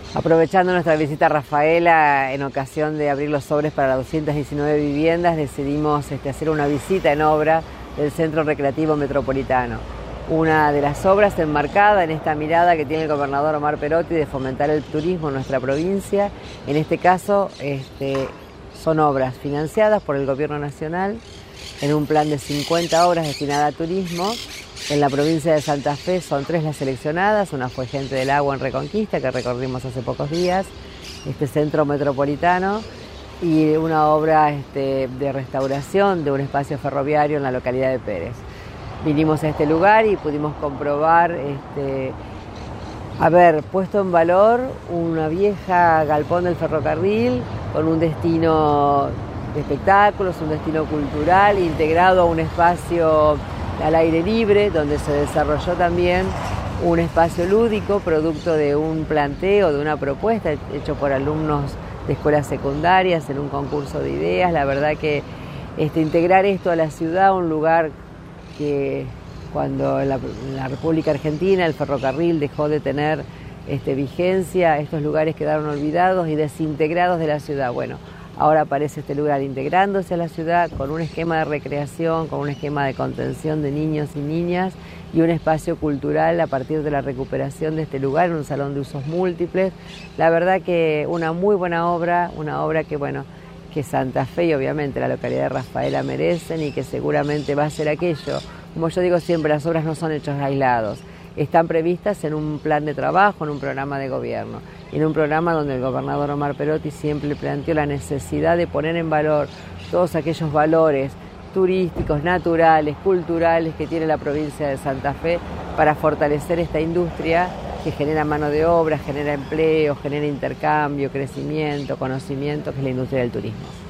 Aprovechando nuestra visita a Rafaela en ocasión de abrir los sobres para las 219 viviendas, decidimos hacer una visita en obra del Centro Recreativo Metropolitano. Una de las obras enmarcada en esta mirada que tiene el gobernador Omar Perotti de fomentar el turismo en nuestra provincia. En este caso son obras financiadas por el Gobierno Nacional en un plan de 50 obras destinadas a turismo. En la provincia de Santa Fe son 3 las seleccionadas, una fue Gente del Agua en Reconquista, que recorrimos hace pocos días, este centro metropolitano, y una obra de restauración de un espacio ferroviario en la localidad de Pérez. Vinimos a este lugar y pudimos comprobar haber puesto en valor una vieja galpón del ferrocarril con un destino de espectáculos, un destino cultural, integrado a un espacio al aire libre, donde se desarrolló también un espacio lúdico, producto de un planteo, de una propuesta hecho por alumnos de escuelas secundarias en un concurso de ideas. La verdad que integrar esto a la ciudad, un lugar que cuando en la República Argentina el ferrocarril dejó de tener vigencia, estos lugares quedaron olvidados y desintegrados de la ciudad. Bueno, ahora aparece este lugar integrándose a la ciudad con un esquema de recreación, con un esquema de contención de niños y niñas y un espacio cultural a partir de la recuperación de este lugar, un salón de usos múltiples. La verdad que una muy buena obra, una obra que Santa Fe y obviamente la localidad de Rafaela merecen y que seguramente va a ser aquello. Como yo digo siempre, las obras no son hechos aislados. Están previstas en un plan de trabajo, en un programa de gobierno, y en un programa donde el gobernador Omar Perotti siempre planteó la necesidad de poner en valor todos aquellos valores turísticos, naturales, culturales que tiene la provincia de Santa Fe para fortalecer esta industria que genera mano de obra, genera empleo, genera intercambio, crecimiento, conocimiento, que es la industria del turismo.